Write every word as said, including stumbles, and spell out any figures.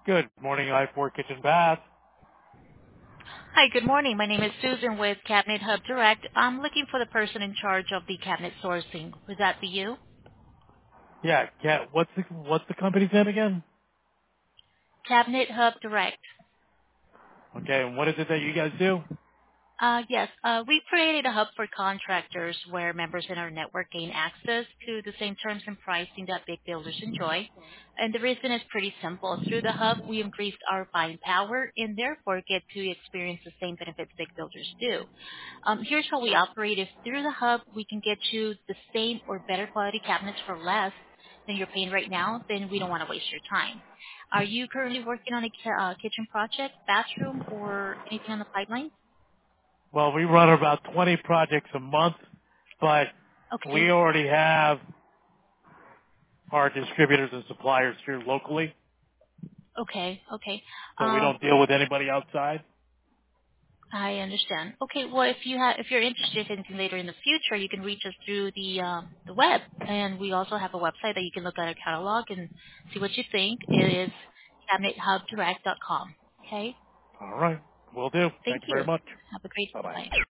Good morning, I four Kitchen Bath. Hi, good morning. My name is Susan with Cabinet Hub Direct. I'm looking for the person in charge of the cabinet sourcing. Would that be you? Yeah, Cat. What's the what's the company's name again? Cabinet Hub Direct. Okay, and what is it that you guys do? Uh, yes, uh, we created a hub for contractors where members in our network gain access to the same terms and pricing that big builders enjoy. And the reason is pretty simple. Through the hub, we increased our buying power and therefore get to experience the same benefits big builders do. Um, here's how we operate. If through the hub, we can get you the same or better quality cabinets for less than you're paying right now, then we don't want to waste your time. Are you currently working on a ki- uh, kitchen project, bathroom, or anything on the pipeline? Well, we run about twenty projects a month, but Okay. we already have our distributors and suppliers here locally, Okay. Okay. so we Um, don't deal with anybody outside. I understand. Okay. Well, if you have, if you're interested in anything later in the future, you can reach us through the um, the web, and we also have a website that you can look at our catalog and see what you think. It is cabinet hub direct dot com. Okay. All right, will do. Thank Thank you very you. much. Have a great Bye bye. bye.